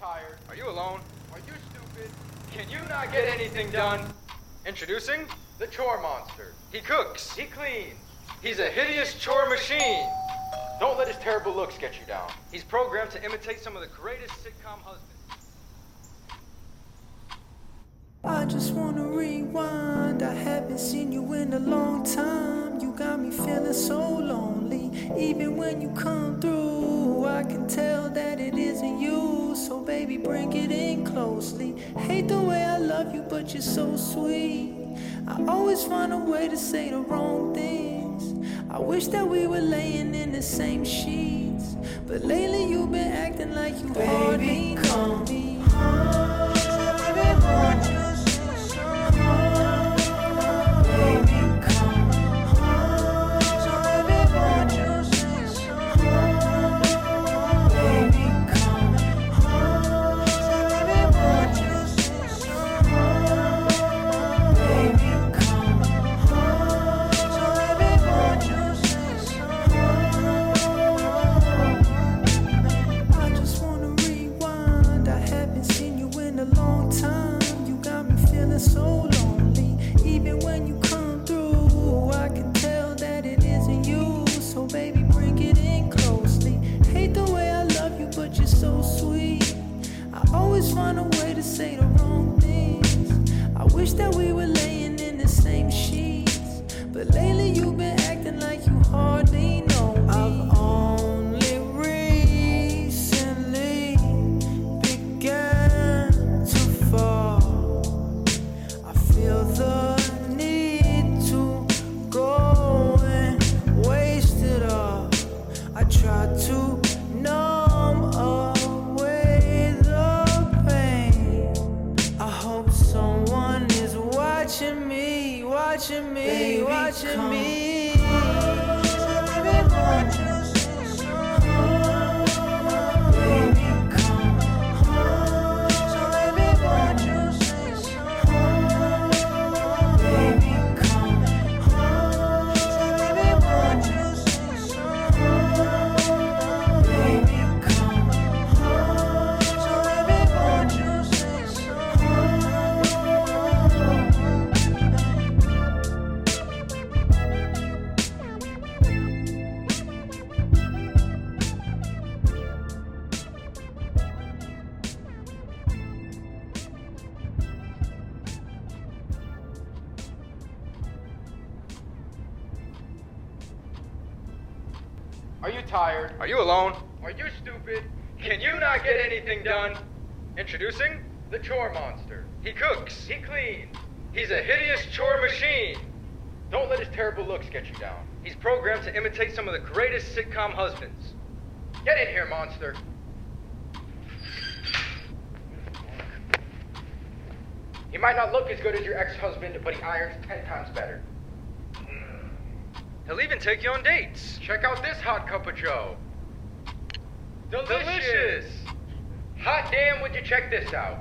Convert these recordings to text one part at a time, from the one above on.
tired? Are you alone? Are you stupid? Can you not get anything done? Introducing The chore monster. He cooks. He cleans. He's a hideous chore machine. Don't let his terrible looks get you down. He's programmed to imitate some of the greatest sitcom husbands. I just wanna rewind. I haven't seen you in a long time. You got me feeling so lonely. Even when you come through, I can tell that it isn't you. So baby, bring it in closely. Hate the way I love you, but you're so sweet. I always find a way to say the wrong things. I wish that we were laying in the same sheets, but lately you've been acting like you hardly know me. So lonely, even when you come through, I can tell that it isn't you. So baby, bring it in closely. Hate the way I love you, but you're so sweet. I always find a way to say the wrong things. I wish that we were laying in the same sheets, but lately you've been acting like you hardly know me. I've only recently began to fall. Feel the need to go and waste it all. I try to numb away the pain. I hope someone is watching me, watching me, baby, watching me. Are you tired? Are you alone? Are you stupid? Can you not get anything done? Introducing The chore monster. He cooks. He cleans. He's a hideous chore machine. Don't let his terrible looks get you down. He's programmed to imitate some of the greatest sitcom husbands. Get in here, monster. He might not look as good as your ex-husband, but he irons 10 times better. He'll even take you on dates. Check out this hot cup of joe. Delicious. Hot damn, would you check this out?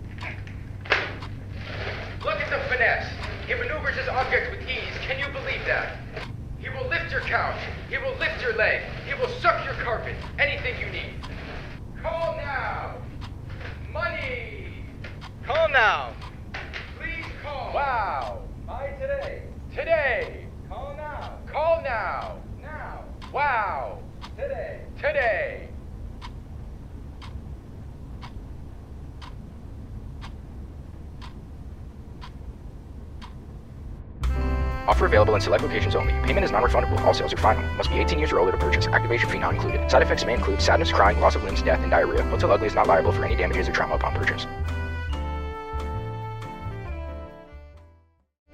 Look at the finesse. He maneuvers his objects with ease. Can you believe that? He will lift your couch. He will lift your leg. He will suck your carpet. Anything you need. Call now. Money. Call now. Please call. Wow. Buy today. Today. Call now. Call now. Now. Wow. Today. Today. Offer available in select locations only. Payment is non-refundable. All sales are final. Must be 18 years or older to purchase. Activation fee not included. Side effects may include sadness, crying, loss of limbs, death, and diarrhea. Hotel Ugly is not liable for any damages or trauma upon purchase.